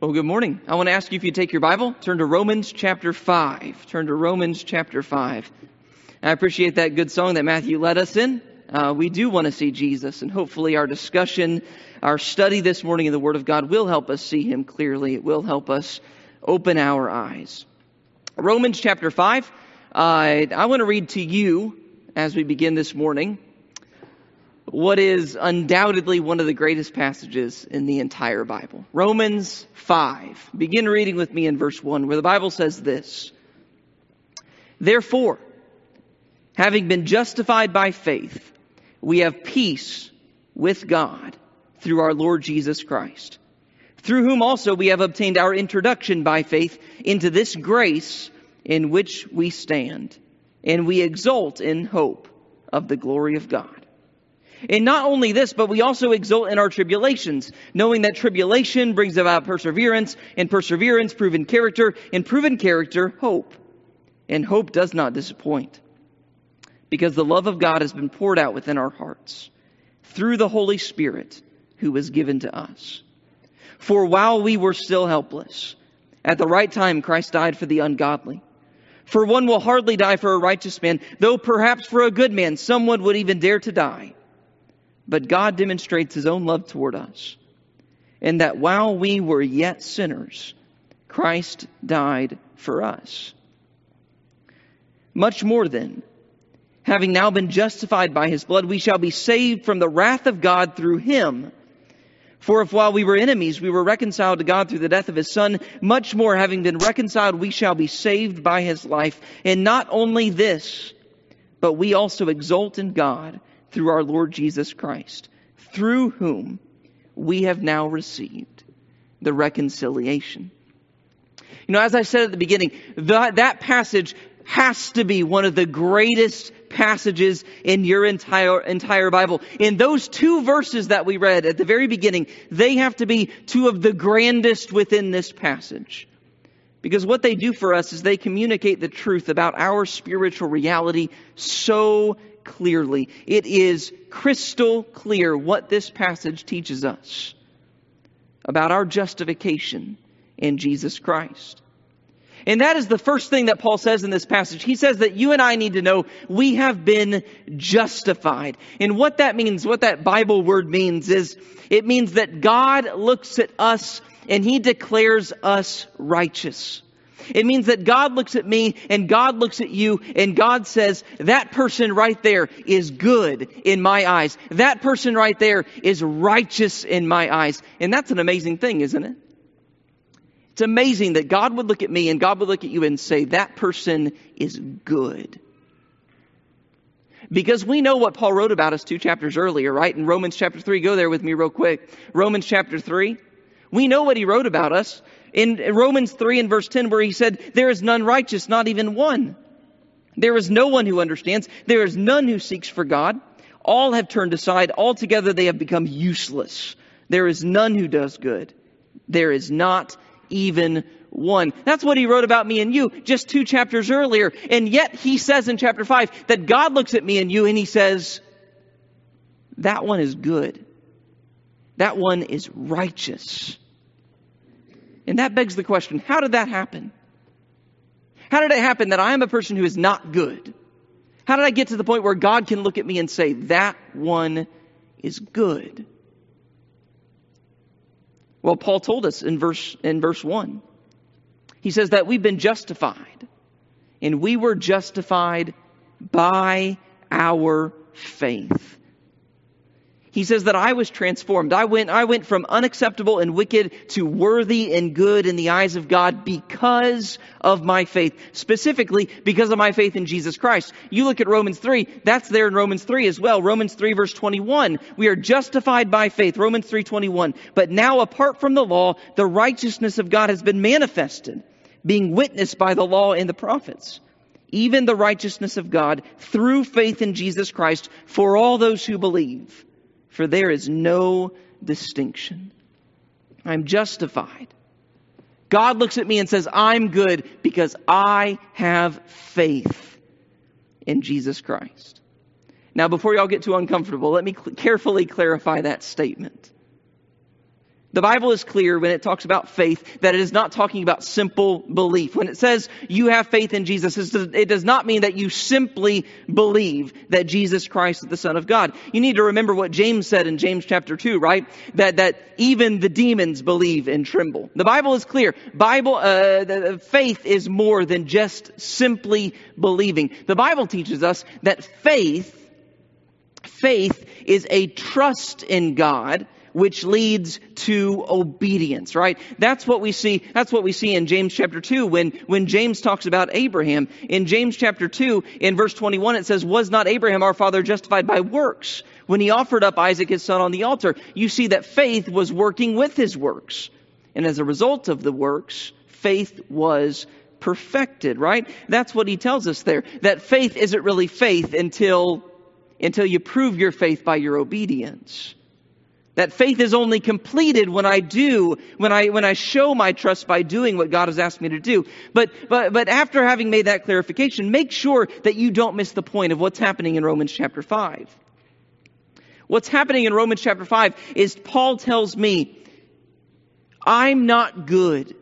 Well, good morning. I want to ask you if you take your Bible, turn to Romans chapter 5. Turn to Romans chapter 5. I appreciate that good song that Matthew led us in. We do want to see Jesus, and hopefully our discussion, our study this morning in the Word of God will help us see Him clearly. It will help us open our eyes. Romans chapter 5. I want to read to you, as we begin this morning, what is undoubtedly one of the greatest passages in the entire Bible. Romans 5. Begin reading with me in verse 1, where the Bible says this: Therefore, having been justified by faith, we have peace with God through our Lord Jesus Christ, through whom also we have obtained our introduction by faith into this grace in which we stand, and we exult in hope of the glory of God. And not only this, but we also exult in our tribulations, knowing that tribulation brings about perseverance, and perseverance, proven character, and proven character, hope. And hope does not disappoint, because the love of God has been poured out within our hearts through the Holy Spirit who was given to us. For while we were still helpless, at the right time Christ died for the ungodly. For one will hardly die for a righteous man, though perhaps for a good man someone would even dare to die. But God demonstrates His own love toward us, in that while we were yet sinners, Christ died for us. Much more then, having now been justified by His blood, we shall be saved from the wrath of God through Him. For if while we were enemies, we were reconciled to God through the death of His Son, much more, having been reconciled, we shall be saved by His life. And not only this, but we also exult in God through our Lord Jesus Christ, through whom we have now received the reconciliation. You know, as I said at the beginning, that passage has to be one of the greatest passages in your entire Bible. In those two verses that we read at the very beginning, they have to be two of the grandest within this passage. Because what they do for us is they communicate the truth about our spiritual reality so clearly. It is crystal clear what this passage teaches us about our justification in Jesus Christ. And that is the first thing that Paul says in this passage. He says that you and I need to know we have been justified. And what that means, what that Bible word means, is it means that God looks at us and He declares us righteous. It means that God looks at me and God looks at you and God says, that person right there is good in my eyes. That person right there is righteous in my eyes. And that's an amazing thing, isn't it? It's amazing that God would look at me and God would look at you and say, that person is good. Because we know what Paul wrote about us 2 chapters earlier, right? In Romans chapter 3, go there with me real quick. Romans chapter 3. We know what he wrote about us. In Romans 3 and verse 10, where he said, there is none righteous, not even one. There is no one who understands. There is none who seeks for God. All have turned aside. Altogether they have become useless. There is none who does good. There is not even one. That's what he wrote about me and you just 2 chapters earlier. And yet he says in chapter 5 that God looks at me and you and He says, that one is good. That one is righteous. And that begs the question, how did that happen? How did it happen that I am a person who is not good? How did I get to the point where God can look at me and say, that one is good? Well, Paul told us in verse 1. He says that we've been justified. And we were justified by our faith. He says that I was transformed. I went from unacceptable and wicked to worthy and good in the eyes of God because of my faith. Specifically, because of my faith in Jesus Christ. You look at Romans 3. That's there in Romans 3 as well. Romans 3 verse 21. We are justified by faith. Romans 3:21. But now apart from the law, the righteousness of God has been manifested, being witnessed by the law and the prophets. Even the righteousness of God through faith in Jesus Christ for all those who believe. For there is no distinction. I'm justified. God looks at me and says, I'm good because I have faith in Jesus Christ. Now, before y'all get too uncomfortable, let me carefully clarify that statement. The Bible is clear when it talks about faith that it is not talking about simple belief. When it says you have faith in Jesus, it does not mean that you simply believe that Jesus Christ is the Son of God. You need to remember what James said in James chapter 2, right? That even the demons believe and tremble. The Bible is clear. Faith is more than just simply believing. The Bible teaches us that faith is a trust in God, which leads to obedience, right? That's what we see in James chapter 2 when James talks about Abraham. In James chapter 2, in verse 21, it says, "Was not Abraham our father justified by works when he offered up Isaac his son on the altar?" You see that faith was working with his works. And as a result of the works, faith was perfected, right? That's what he tells us there. That faith isn't really faith until you prove your faith by your obedience. That faith is only completed when I show my trust by doing what God has asked me to do. But after having made that clarification, make sure that you don't miss the point of what's happening in Romans chapter 5. What's happening in Romans chapter 5 is Paul tells me, I'm not good.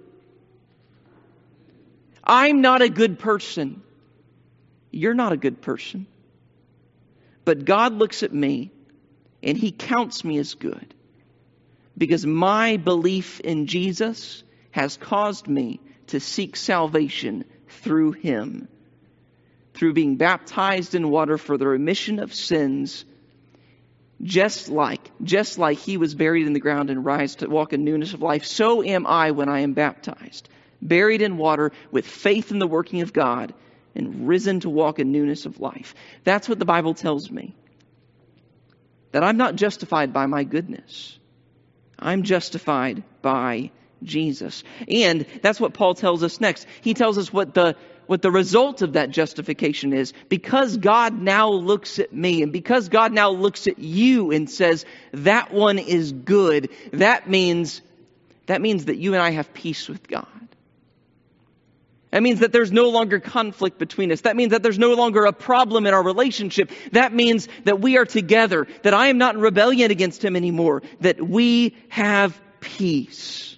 I'm not a good person. You're not a good person. But God looks at me and He counts me as good because my belief in Jesus has caused me to seek salvation through Him, through being baptized in water for the remission of sins, just like He was buried in the ground and rise to walk in newness of life. So am I when I am baptized, buried in water with faith in the working of God and risen to walk in newness of life. That's what the Bible tells me. That I'm not justified by my goodness. I'm justified by Jesus. And that's what Paul tells us next. He tells us what the result of that justification is. Because God now looks at me and because God now looks at you and says, that one is good, that means that you and I have peace with God. That means that there's no longer conflict between us. That means that there's no longer a problem in our relationship. That means that we are together, that I am not in rebellion against Him anymore, that we have peace.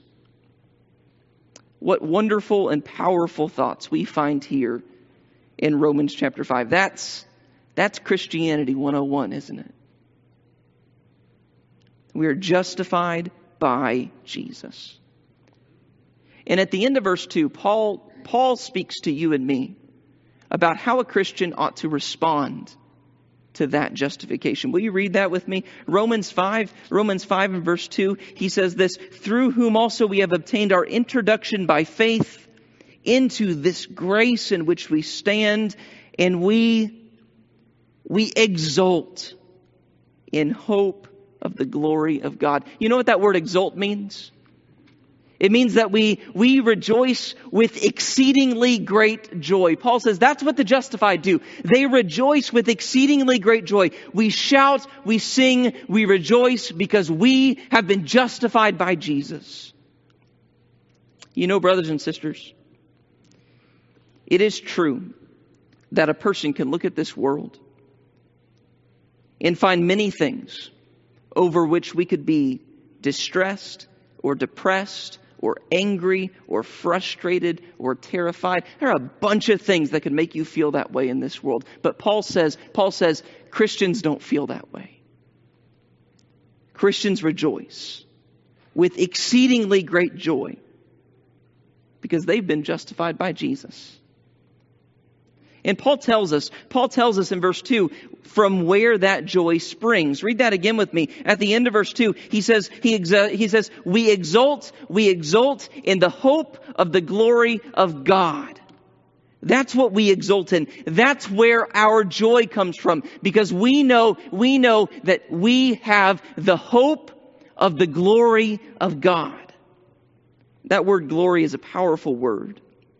What wonderful and powerful thoughts we find here in Romans chapter 5. That's Christianity 101, isn't it? We are justified by Jesus. And at the end of verse 2, Paul speaks to you and me about how a Christian ought to respond to that justification. Will you read that with me? Romans 5 and verse 2, he says this, "Through whom also we have obtained our introduction by faith into this grace in which we stand, and we exult in hope of the glory of God." You know what that word exult means? It means that we rejoice with exceedingly great joy. Paul says that's what the justified do. They rejoice with exceedingly great joy. We shout, we sing, we rejoice because we have been justified by Jesus. You know, brothers and sisters, it is true that a person can look at this world and find many things over which we could be distressed or depressed or angry, or frustrated, or terrified. There are a bunch of things that could make you feel that way in this world. But Paul says, Christians don't feel that way. Christians rejoice with exceedingly great joy because they've been justified by Jesus. And Paul tells us in verse 2 from where that joy springs. Read that again with me. At the end of verse 2, he says, we exult in the hope of the glory of God. That's what we exult in. That's where our joy comes from because we know that we have the hope of the glory of God. That word glory is a powerful word.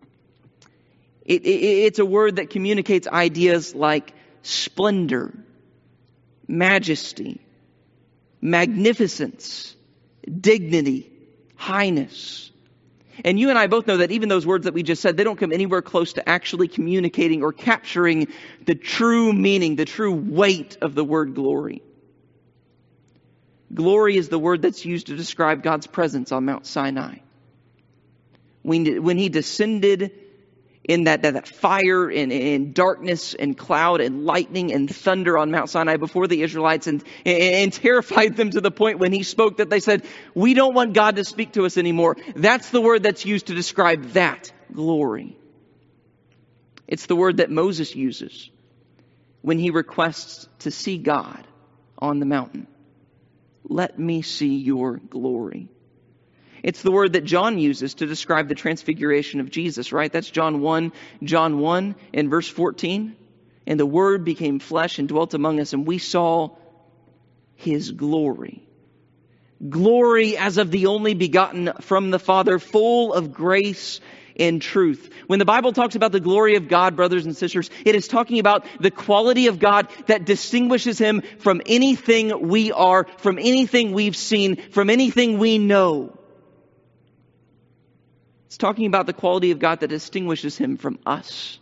It's a word that communicates ideas like splendor, majesty, magnificence, dignity, highness. And you and I both know that even those words that we just said, they don't come anywhere close to actually communicating or capturing the true meaning, the true weight of the word glory. Glory is the word that's used to describe God's presence on Mount Sinai. When he descended in that fire and darkness and cloud and lightning and thunder on Mount Sinai before the Israelites and terrified them to the point when he spoke that they said, we don't want God to speak to us anymore. That's the word that's used to describe that glory. It's the word that Moses uses when he requests to see God on the mountain. Let me see your glory. It's the word that John uses to describe the transfiguration of Jesus, right? That's John 1 in verse 14. And the word became flesh and dwelt among us, and we saw his glory. Glory as of the only begotten from the Father, full of grace and truth. When the Bible talks about the glory of God, brothers and sisters, it is talking about the quality of God that distinguishes him from anything we are, from anything we've seen, from anything we know. It's talking about the quality of God that distinguishes him from us.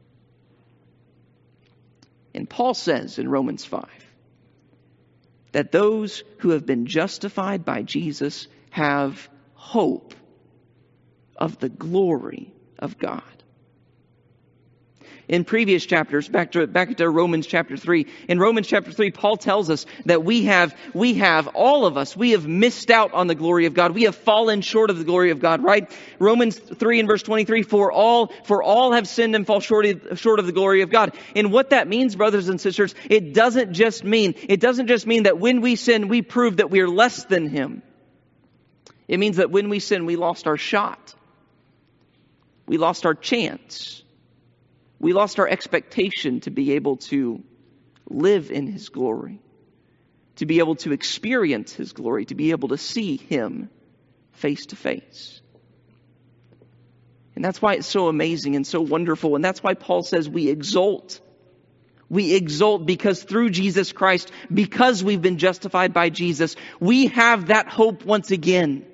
And Paul says in Romans 5 that those who have been justified by Jesus have hope of the glory of God. In previous chapters, back to Romans chapter 3. In Romans chapter 3, Paul tells us that we have all of us, we have missed out on the glory of God. We have fallen short of the glory of God, right? Romans 3 and verse 23, for all have sinned and fall short of the glory of God. And what that means, brothers and sisters, it doesn't just mean that when we sin, we prove that we are less than him. It means that when we sin, we lost our shot. We lost our chance. We lost our expectation to be able to live in his glory, to be able to experience his glory, to be able to see him face to face. And that's why it's so amazing and so wonderful. And that's why Paul says we exult. We exult because through Jesus Christ, because we've been justified by Jesus, we have that hope once again.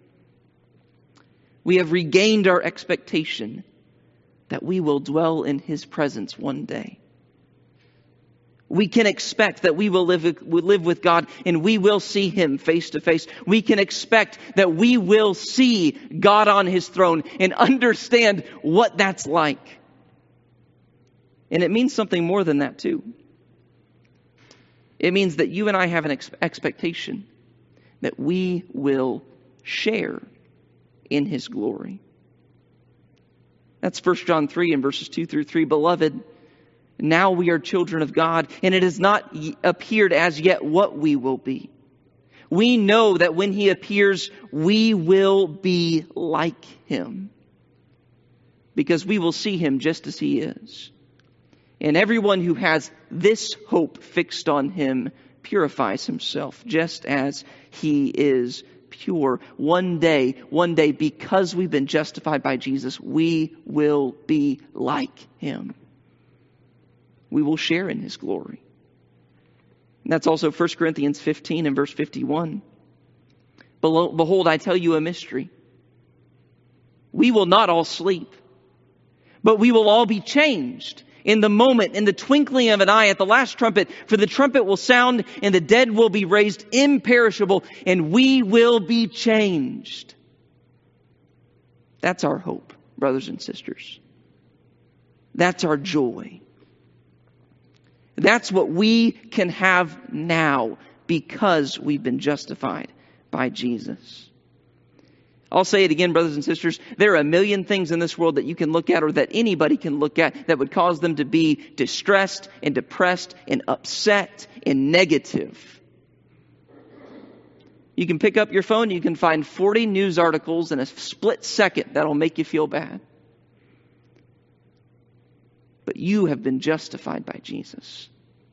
We have regained our expectation that we will dwell in his presence one day. We can expect that we will live with God and we will see him face to face. We can expect that we will see God on his throne and understand what that's like. And it means something more than that too. It means that you and I have an expectation that we will share in his glory. That's 1 John 3 and verses 2 through 3. Beloved, now we are children of God, and it has not appeared as yet what we will be. We know that when he appears, we will be like him, because we will see him just as he is. And everyone who has this hope fixed on him purifies himself, just as he is pure. One day, because we've been justified by Jesus, we will be like him. We will share in his glory. And that's also 1 Corinthians 15 and verse 51. Behold, I tell you a mystery. We will not all sleep, but we will all be changed in the moment, in the twinkling of an eye, at the last trumpet. For the trumpet will sound, and the dead will be raised imperishable, and we will be changed. That's our hope, brothers and sisters. That's our joy. That's what we can have now because we've been justified by Jesus. I'll say it again, brothers and sisters. There are a million things in this world that you can look at or that anybody can look at that would cause them to be distressed and depressed and upset and negative. You can pick up your phone, you can find 40 news articles in a split second that'll make you feel bad. But you have been justified by Jesus.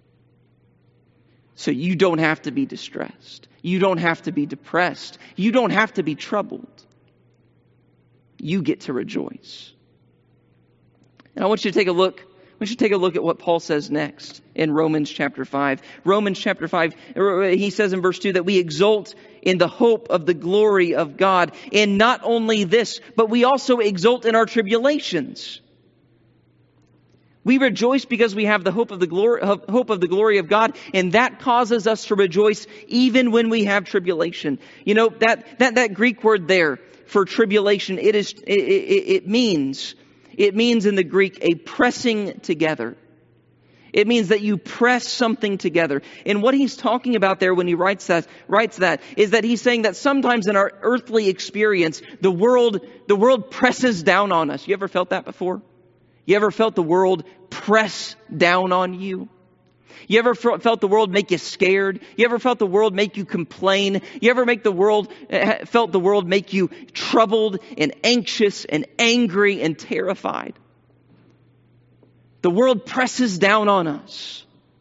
So you don't have to be distressed. You don't have to be depressed. You don't have to be troubled. You get to rejoice. And I want you to take a look. We should take a look at what Paul says next in Romans chapter 5. Romans chapter 5, he says in verse 2 that we exult in the hope of the glory of God. And not only this, but we also exult in our tribulations. We rejoice because we have the hope of the glory of God, and that causes us to rejoice even when we have tribulation. You know, that Greek word there for tribulation, it means in the Greek a pressing together. It means that you press something together. And what he's talking about there when he writes that is that he's saying that sometimes in our earthly experience, the world presses down on us. You ever felt that before? You ever felt the world press down on you? You ever felt the world make you scared? You ever felt the world make you complain? You ever felt the world make you troubled and anxious and angry and terrified? The world presses down on us.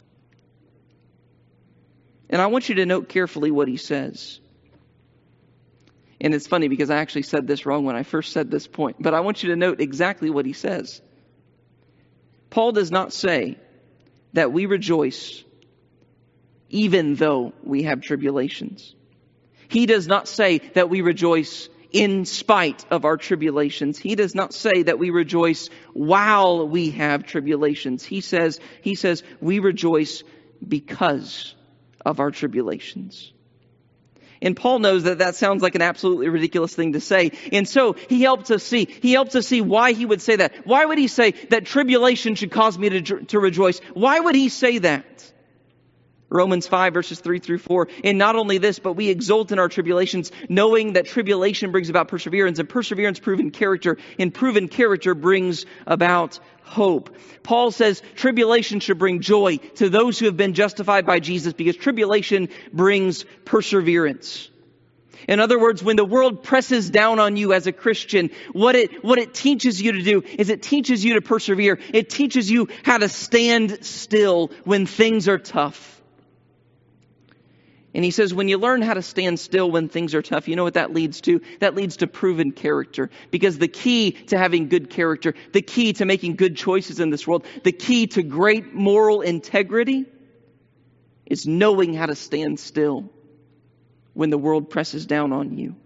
And I want you to note carefully what he says. And it's funny because I actually said this wrong when I first said this point. But I want you to note exactly what he says. Paul does not say that we rejoice even though we have tribulations. He does not say that we rejoice in spite of our tribulations. He does not say that we rejoice while we have tribulations. He says we rejoice because of our tribulations. And Paul knows that sounds like an absolutely ridiculous thing to say. And so he helps us see why he would say that. Why would he say that tribulation should cause me to rejoice? Why would he say that? Romans 5 verses 3 through 4. And not only this, but we exult in our tribulations, knowing that tribulation brings about perseverance, and perseverance proven character, and proven character brings about hope. Paul says tribulation should bring joy to those who have been justified by Jesus, because tribulation brings perseverance. In other words, when the world presses down on you as a Christian, what it teaches you to do is it teaches you to persevere. It teaches you how to stand still when things are tough. And he says, when you learn how to stand still when things are tough, you know what that leads to? That leads to proven character. Because the key to having good character, the key to making good choices in this world, the key to great moral integrity is knowing how to stand still when the world presses down on you.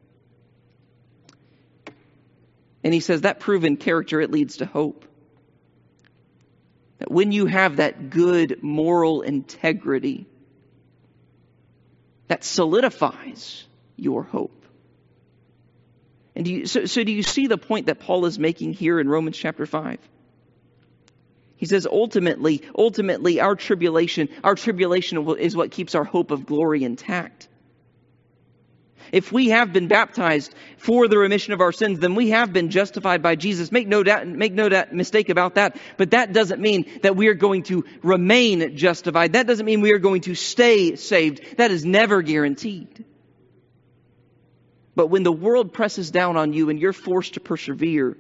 And he says that proven character, it leads to hope. That when you have that good moral integrity, that solidifies your hope. And do you see the point that Paul is making here in Romans chapter 5? He says ultimately our tribulation is what keeps our hope of glory intact. If we have been baptized for the remission of our sins, then we have been justified by Jesus. Make no mistake about that. But that doesn't mean that we are going to remain justified. That doesn't mean we are going to stay saved. That is never guaranteed. But when the world presses down on you and you're forced to persevere,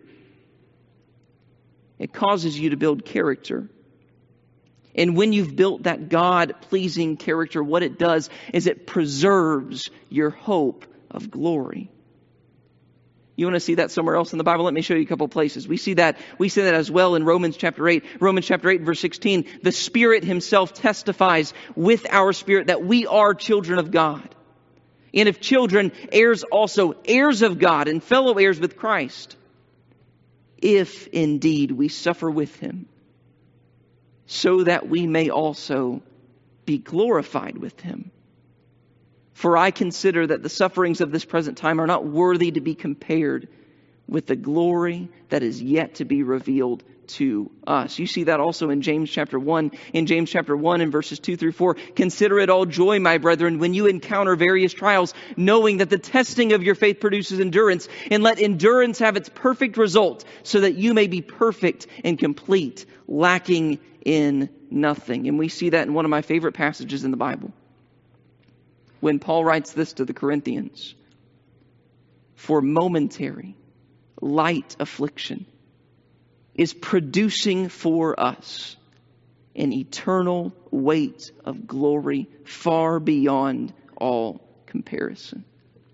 it causes you to build character. And when you've built that God-pleasing character, what it does is it preserves your hope of glory. You want to see that somewhere else in the Bible? Let me show you a couple places. We see that as well in Romans chapter 8. Romans chapter 8 verse 16. The Spirit himself testifies with our spirit that we are children of God. And if children, heirs also, heirs of God and fellow heirs with Christ. If indeed we suffer with him, so that we may also be glorified with him. For I consider that the sufferings of this present time are not worthy to be compared with the glory that is yet to be revealed to us. You see that also in James chapter 1. In James chapter 1 and verses 2 through 4. Consider it all joy, my brethren, when you encounter various trials, knowing that the testing of your faith produces endurance, and let endurance have its perfect result, so that you may be perfect and complete, lacking in nothing. And we see that in one of my favorite passages in the Bible, when Paul writes this to the Corinthians: for momentary, light affliction is producing for us an eternal weight of glory far beyond all comparison.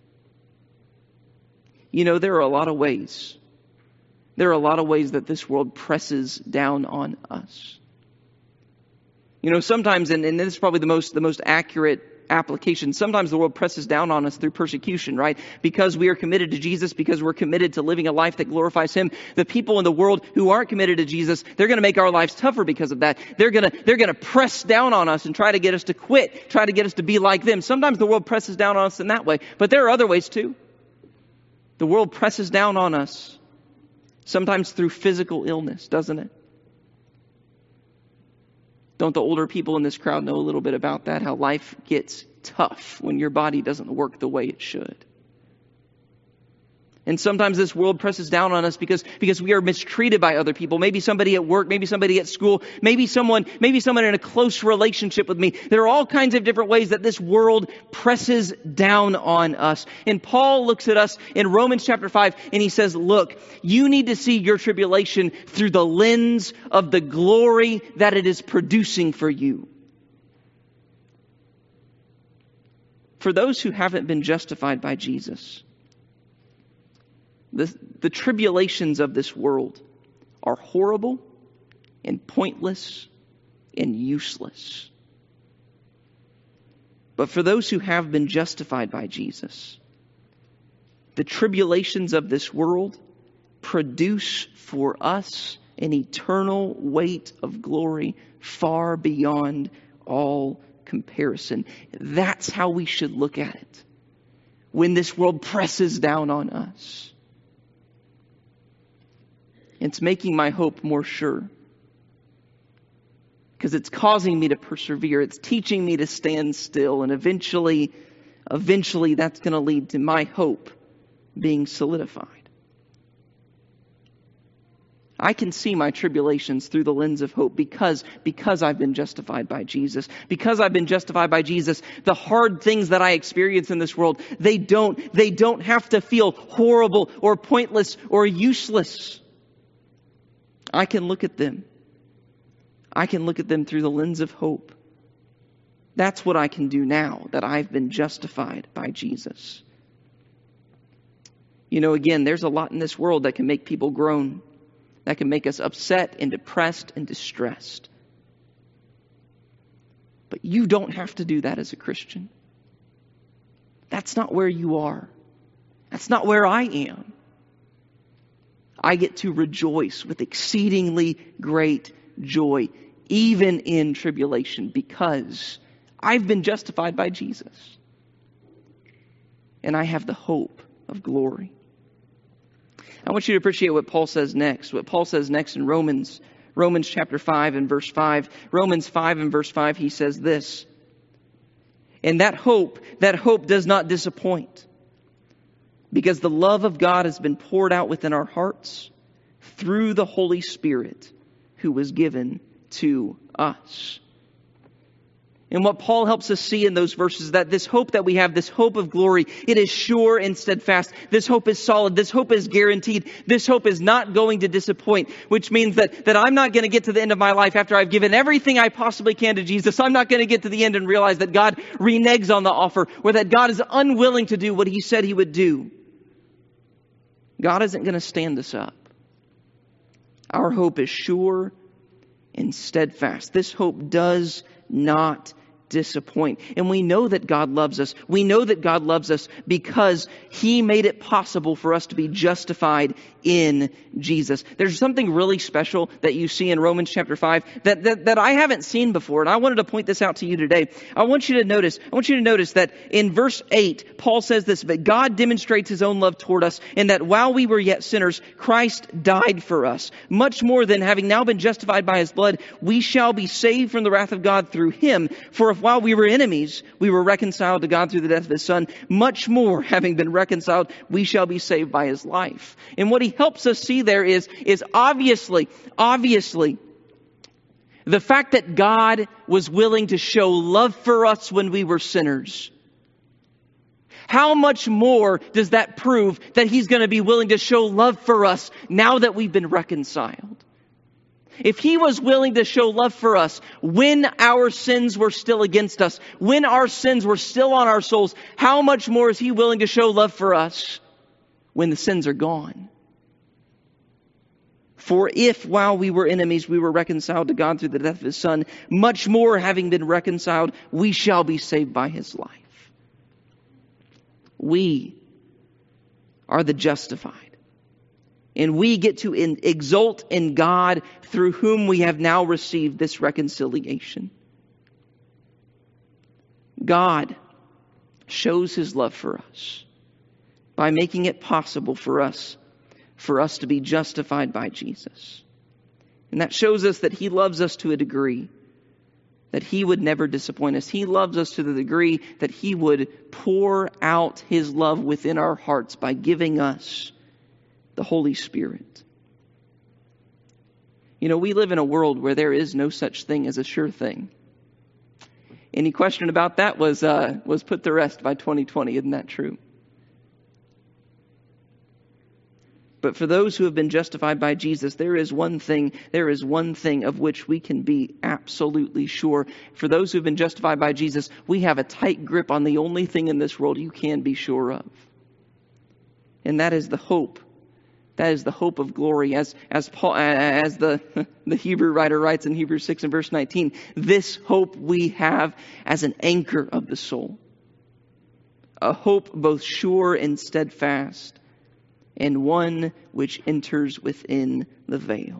You know, there are a lot of ways that this world presses down on us. You know, sometimes, and this is probably the most accurate application, sometimes the world presses down on us through persecution, right? Because we are committed to Jesus, because we're committed to living a life that glorifies Him. The people in the world who aren't committed to Jesus, they're going to make our lives tougher because of that. They're going to press down on us and try to get us to quit, try to get us to be like them. Sometimes the world presses down on us in that way, but there are other ways too. The world presses down on us, sometimes through physical illness, doesn't it? Don't the older people in this crowd know a little bit about that? How life gets tough when your body doesn't work the way it should. And sometimes this world presses down on us because we are mistreated by other people. Maybe somebody at work, maybe somebody at school, maybe someone in a close relationship with me. There are all kinds of different ways that this world presses down on us. And Paul looks at us in Romans chapter 5 and he says, look, you need to see your tribulation through the lens of the glory that it is producing for you. For those who haven't been justified by Jesus, the tribulations of this world are horrible and pointless and useless. But for those who have been justified by Jesus, the tribulations of this world produce for us an eternal weight of glory far beyond all comparison. That's how we should look at it when this world presses down on us. It's making my hope more sure, because it's causing me to persevere. It's teaching me to stand still, and eventually that's going to lead to my hope being solidified. I can see my tribulations through the lens of hope because I've been justified by Jesus. Because I've been justified by Jesus, the hard things that I experience in this world, they don't have to feel horrible or pointless or useless. I can look at them. I can look at them through the lens of hope. That's what I can do now that I've been justified by Jesus. You know, again, there's a lot in this world that can make people groan, that can make us upset and depressed and distressed. But you don't have to do that as a Christian. That's not where you are. That's not where I am. I get to rejoice with exceedingly great joy, even in tribulation, because I've been justified by Jesus. And I have the hope of glory. I want you to appreciate what Paul says next. What Paul says next in Romans chapter 5 and verse 5. Romans 5 and verse 5, he says this. And that hope does not disappoint, because the love of God has been poured out within our hearts through the Holy Spirit who was given to us. And what Paul helps us see in those verses, that this hope that we have, this hope of glory, it is sure and steadfast. This hope is solid. This hope is guaranteed. This hope is not going to disappoint, which means that I'm not going to get to the end of my life after I've given everything I possibly can to Jesus. I'm not going to get to the end and realize that God reneges on the offer, or that God is unwilling to do what He said He would do. God isn't going to stand us up. Our hope is sure and steadfast. This hope does not disappoint. And we know that God loves us. We know that God loves us because He made it possible for us to be justified in Jesus. There's something really special that you see in Romans chapter 5 that I haven't seen before. And I wanted to point this out to you today. I want you to notice that in verse 8, Paul says this, but God demonstrates His own love toward us in that while we were yet sinners, Christ died for us. Much more than having now been justified by His blood, we shall be saved from the wrath of God through Him. For if while we were enemies, we were reconciled to God through the death of His Son, much more, having been reconciled, we shall be saved by His life. And what he helps us see there is obviously, the fact that God was willing to show love for us when we were sinners. How much more does that prove that He's going to be willing to show love for us now that we've been reconciled? If He was willing to show love for us when our sins were still against us, when our sins were still on our souls, how much more is He willing to show love for us when the sins are gone? For if while we were enemies, we were reconciled to God through the death of his Son, much more having been reconciled, we shall be saved by his life. We are the justified. And we get to exult in God through whom we have now received this reconciliation. God shows his love for us by making it possible for us to be justified by Jesus. And that shows us that he loves us to a degree that he would never disappoint us. He loves us to the degree that he would pour out his love within our hearts by giving us the Holy Spirit. You know, we live in a world where there is no such thing as a sure thing. Any question about that was put to rest by 2020. Isn't that true? But for those who have been justified by Jesus, there is one thing of which we can be absolutely sure. For those who have been justified by Jesus, we have a tight grip on the only thing in this world you can be sure of. And that is the hope. That is the hope of glory. As the Hebrew writer writes in Hebrews 6 and verse 19, this hope we have as an anchor of the soul. A hope both sure and steadfast, and one which enters within the veil.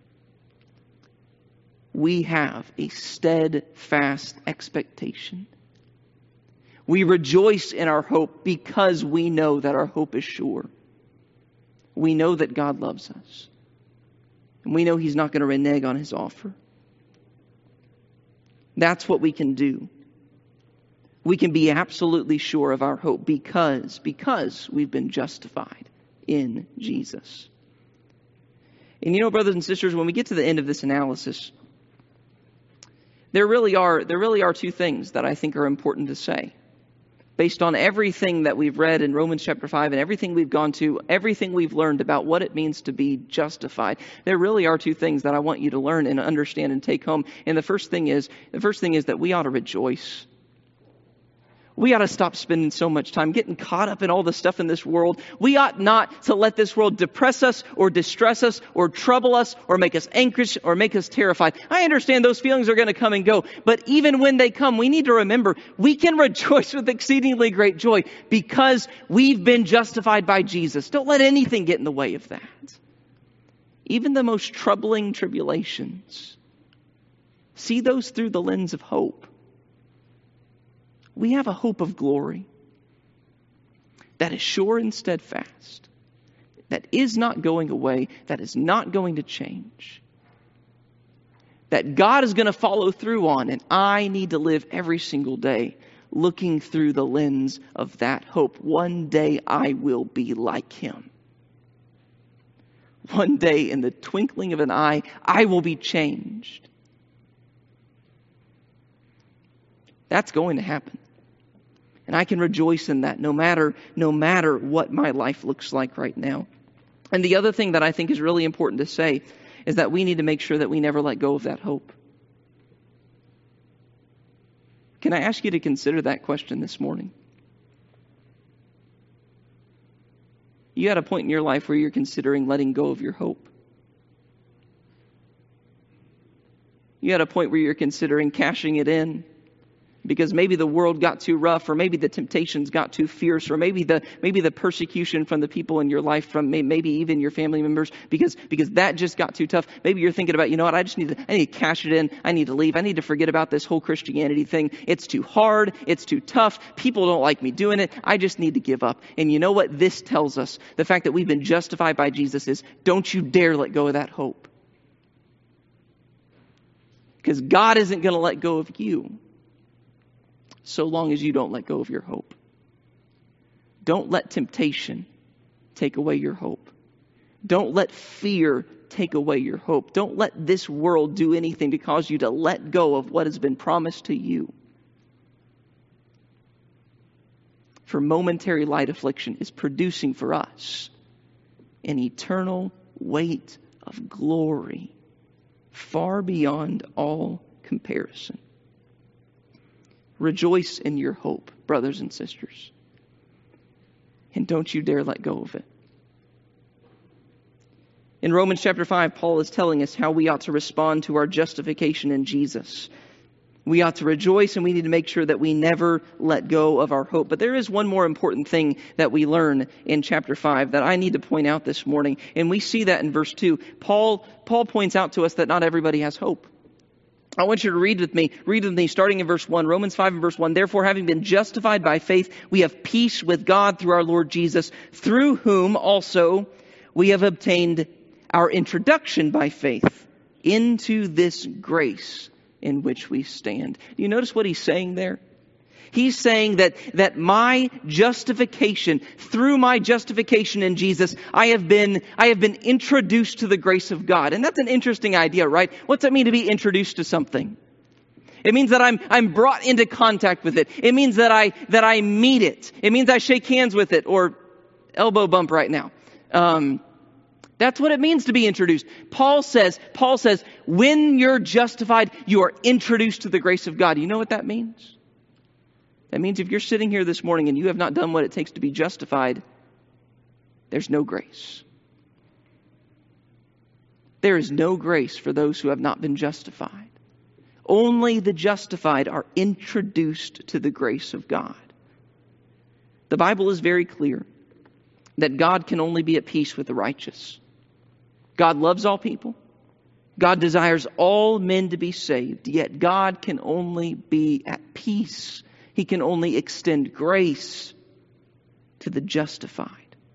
We have a steadfast expectation. We rejoice in our hope because we know that our hope is sure. We know that God loves us. And we know he's not going to renege on his offer. That's what we can do. We can be absolutely sure of our hope because we've been justified in Jesus. And you know, brothers and sisters, when we get to the end of this analysis, there really are two things that I think are important to say. Based on everything that we've read in Romans chapter 5 and everything we've gone to, everything we've learned about what it means to be justified, there really are two things that I want you to learn and understand and take home. And the first thing is that we ought to rejoice. We ought to stop spending so much time getting caught up in all the stuff in this world. We ought not to let this world depress us or distress us or trouble us or make us anxious or make us terrified. I understand those feelings are going to come and go. But even when they come, we need to remember we can rejoice with exceedingly great joy because we've been justified by Jesus. Don't let anything get in the way of that. Even the most troubling tribulations, see those through the lens of hope. We have a hope of glory that is sure and steadfast, that is not going away, that is not going to change, that God is going to follow through on, and I need to live every single day looking through the lens of that hope. One day I will be like him. One day, in the twinkling of an eye, I will be changed. That's going to happen. And I can rejoice in that no matter what my life looks like right now. And the other thing that I think is really important to say is that we need to make sure that we never let go of that hope. Can I ask you to consider that question this morning? You had a point in your life where you're considering letting go of your hope. You had a point where you're considering cashing it in because maybe the world got too rough, or maybe the temptations got too fierce, or maybe the persecution from the people in your life, from maybe even your family members, because that just got too tough. Maybe you're thinking about, you know what, I need to cash it in. I need to leave. I need to forget about this whole Christianity thing. It's too hard. It's too tough. People don't like me doing it. I just need to give up. And you know what this tells us? The fact that we've been justified by Jesus is, don't you dare let go of that hope. Because God isn't going to let go of you so long as you don't let go of your hope. Don't let temptation take away your hope. Don't let fear take away your hope. Don't let this world do anything to cause you to let go of what has been promised to you. For momentary light affliction is producing for us an eternal weight of glory far beyond all comparison. Rejoice in your hope, brothers and sisters. And don't you dare let go of it. In Romans chapter 5, Paul is telling us how we ought to respond to our justification in Jesus. We ought to rejoice, and we need to make sure that we never let go of our hope. But there is one more important thing that we learn in chapter 5 that I need to point out this morning. And we see that in verse 2. Paul points out to us that not everybody has hope. I want you to read with me starting in verse 1, Romans 5 and verse 1. Therefore, having been justified by faith, we have peace with God through our Lord Jesus, through whom also we have obtained our introduction by faith into this grace in which we stand. Do you notice what he's saying there? He's saying that my justification, through my justification in Jesus, I have been introduced to the grace of God. And that's an interesting idea, right? What's it mean to be introduced to something? It means that I'm brought into contact with it. It means that I meet it. It means I shake hands with it, or elbow bump right now. That's what it means to be introduced. Paul says, when you're justified, you are introduced to the grace of God. You know what that means? That means if you're sitting here this morning and you have not done what it takes to be justified, there's no grace. There is no grace for those who have not been justified. Only the justified are introduced to the grace of God. The Bible is very clear that God can only be at peace with the righteous. God loves all people. God desires all men to be saved. Yet God can only be at peace. He can only extend grace to the justified.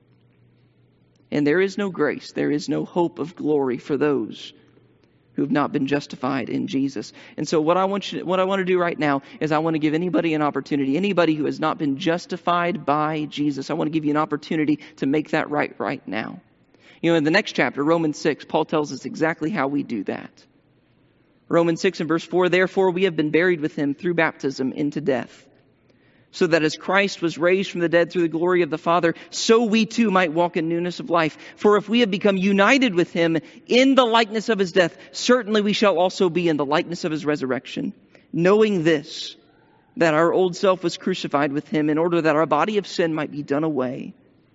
And there is no grace, there is no hope of glory for those who have not been justified in Jesus. And so what I want to do right now is I want to give anybody an opportunity, anybody who has not been justified by Jesus, I want to give you an opportunity to make that right now. You know, in the next chapter, Romans 6, Paul tells us exactly how we do that. Romans 6 and verse 4, therefore we have been buried with him through baptism into death, so that as Christ was raised from the dead through the glory of the Father, so we too might walk in newness of life. For if we have become united with him in the likeness of his death, certainly we shall also be in the likeness of his resurrection. Knowing this, that our old self was crucified with him in order that our body of sin might be done away,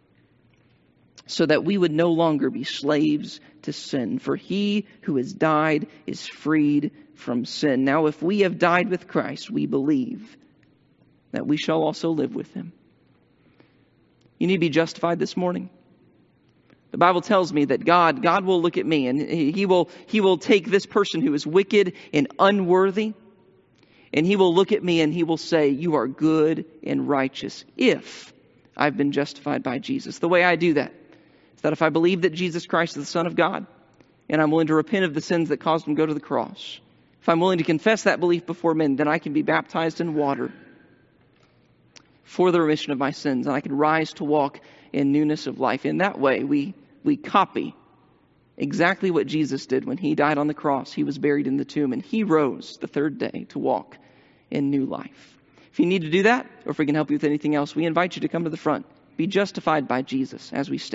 so that we would no longer be slaves to sin. For he who has died is freed from sin. Now, if we have died with Christ, we believe that we shall also live with him. You need to be justified this morning. The Bible tells me that God will look at me and he will take this person who is wicked and unworthy, and he will look at me and he will say, you are good and righteous if I've been justified by Jesus. The way I do that is that if I believe that Jesus Christ is the Son of God, and I'm willing to repent of the sins that caused him to go to the cross, if I'm willing to confess that belief before men, then I can be baptized in water for the remission of my sins, and I can rise to walk in newness of life. In that way, we copy exactly what Jesus did when he died on the cross. He was buried in the tomb, and he rose the third day to walk in new life. If you need to do that, or if we can help you with anything else, we invite you to come to the front. Be justified by Jesus as we stand.